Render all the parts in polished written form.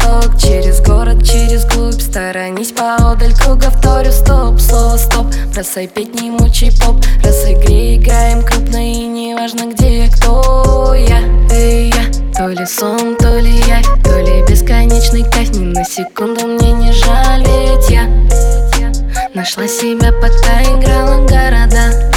восток, через город, через глубь. Сторонись поодаль круга, вторю стоп, слово стоп. Бросай петь, не мучай поп, разыгрей, играем крупно. И не важно где, кто я, эй, я. То ли сон, то ли я, то ли бесконечный кайф. Ни на секунду мне не жаль, ведь я нашла себя, пока играла города.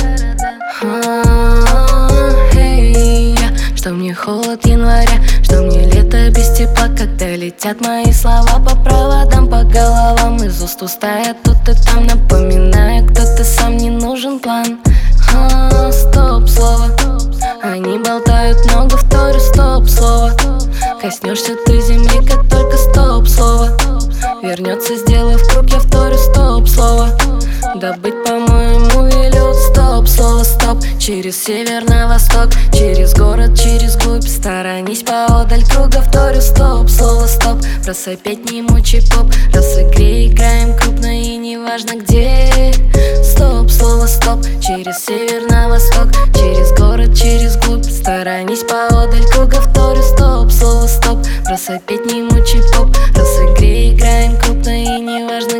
Эй, я. Что мне холод января, что мне лето без тепла. Когда летят мои слова по проводам, по головам. Из уст в уста я тут и там напоминаю, кто ты сам, не нужен план. Стоп, слово. Они болтают много, вторю стоп, слово. Коснешься ты земли, как только стоп, слово. Вернется, сделав круг, я вторю стоп, слово. Добыть, по-моему, велют стоп, слово стоп. Через север на восток, через город, через глубь. Сторонись поодаль круга, вторю стоп, слово стоп. Бросай петь, не мучай поп, разыгрей, играем крупно. И не важно где, стоп, слово стоп. Через север на восток, через город, через глубь. Сторонись поодаль круга, вторю стоп, слово стоп. Бросай петь, не мучай поп, разыгрей, играем крупно. И не важно